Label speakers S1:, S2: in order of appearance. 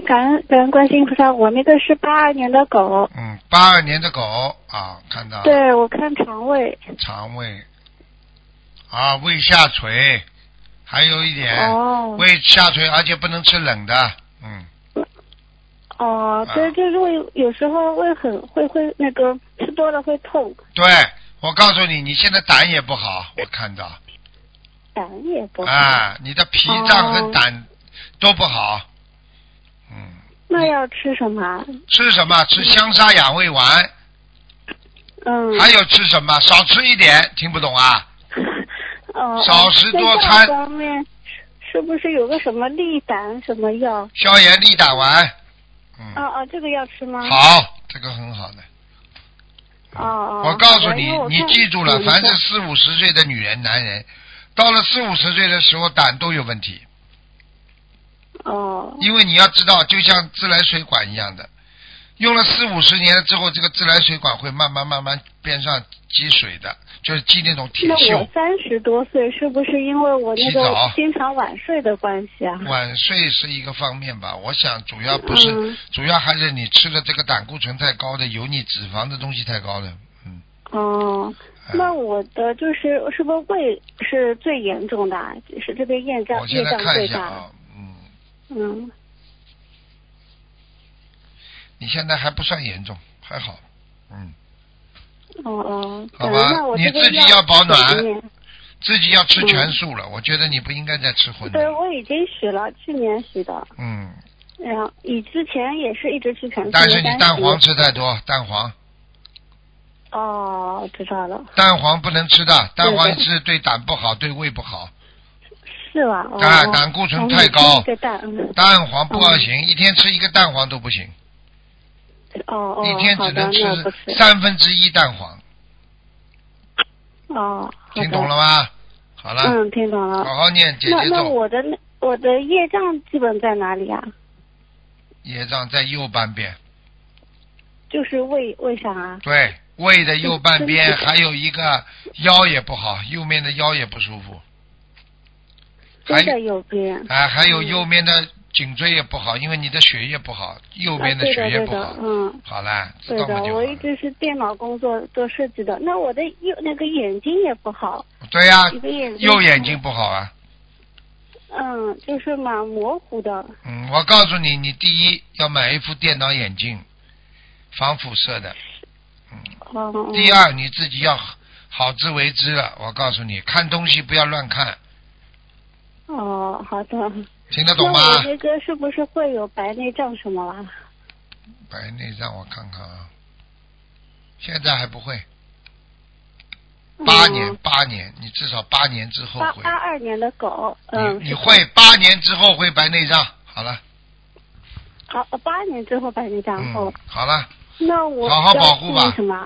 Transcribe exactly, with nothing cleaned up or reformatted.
S1: 感恩感恩观世音菩萨，我那个是八二年的狗。
S2: 嗯，八二年的狗啊，看到。
S1: 对，我看肠胃。
S2: 肠胃。啊，胃下垂，还有一点。
S1: 哦。
S2: 胃下垂，而且不能吃冷的，嗯。
S1: 哦，对，就是胃有时候胃很会会那个吃多了会痛。
S2: 对，我告诉你，你现在胆也不好，我看到。
S1: 胆也不好。
S2: 啊，你的脾脏和胆都不好。嗯。
S1: 那要吃什么？
S2: 吃什么？吃香砂养胃丸。
S1: 嗯。
S2: 还有吃什么？少吃一点，听不懂啊？
S1: 哦。
S2: 少食多餐。
S1: 这方面是不是有个什么利胆什么药？
S2: 消炎利胆丸。嗯。
S1: 哦哦，这个要吃吗？
S2: 好，这个很好的。
S1: 哦哦。
S2: 我告诉你，你记住了，凡是四五十岁的女人、男人，到了四五十岁的时候，胆都有问题。
S1: 哦。
S2: 因为你要知道，就像自来水管一样的，用了四五十年了之后，这个自来水管会慢慢慢慢边上积水的，就是积那种铁锈。
S1: 那我三十多岁，是不是因为我那个经常晚睡的关系啊？
S2: 晚睡是一个方面吧，我想主要不是，
S1: 嗯、
S2: 主要还是你吃的这个胆固醇太高的、油腻脂肪的东西太高了。嗯。
S1: 哦，那我的就是是不是胃是最严重的？是这边业障业障最大。
S2: 啊、嗯。
S1: 嗯。
S2: 你现在还不算严重，还好。嗯。
S1: 哦哦。
S2: 好吧，你自己要保暖，自己要吃全素了、嗯。我觉得你不应该再吃荤的。
S1: 对，我已经许了，去年许的。
S2: 嗯。
S1: 哎呀，你之前也是一直吃全素。
S2: 但是你蛋黄吃太多，蛋黄。
S1: 哦，知道了。
S2: 蛋黄不能吃的，蛋黄是对胆不好，对胃不好。
S1: 是吧？
S2: 啊、哦，胆固醇太高。
S1: 蛋, 嗯、
S2: 蛋黄不行、嗯，一天吃一个蛋黄都不行。
S1: 哦哦。
S2: 一天只能吃三分之一蛋黄。
S1: 哦。
S2: 听懂了吗？好了。
S1: 嗯，听懂了。
S2: 好好念姐姐咒。
S1: 那那我的我的业障基本在哪里啊？
S2: 业障在右半边。
S1: 就是胃胃上啊。
S2: 对，胃的右半边还有一个腰也不好，右面的腰也不舒服。
S1: 还有右边。
S2: 啊，还有右面的颈椎也不好，因为你的血液不好，右边的血液不好。
S1: 啊、嗯。
S2: 好了，知
S1: 道吗？对的，我一直是电脑工作做设计的，那我的右那个眼睛也不好。
S2: 对呀、啊，
S1: 眼
S2: 右眼睛不好啊。
S1: 嗯，就是蛮模糊的。
S2: 嗯，我告诉你，你第一要买一副电脑眼镜，防辐射的。嗯。
S1: 哦。
S2: 第二，你自己要好自为之了。我告诉你，看东西不要乱看。
S1: 哦，好的。
S2: 听得懂吗？
S1: 那我这个是不是会有白内障什么啦？
S2: 白内障我看看啊，现在还不会。八年，八、嗯、年，你至少八年之后会。
S1: 八二年的狗，嗯。
S2: 你你会八年之后会白内障，好了。
S1: 好，八年之后白内障后、
S2: 嗯。好了。
S1: 那我
S2: 好好保护吧。
S1: 什么？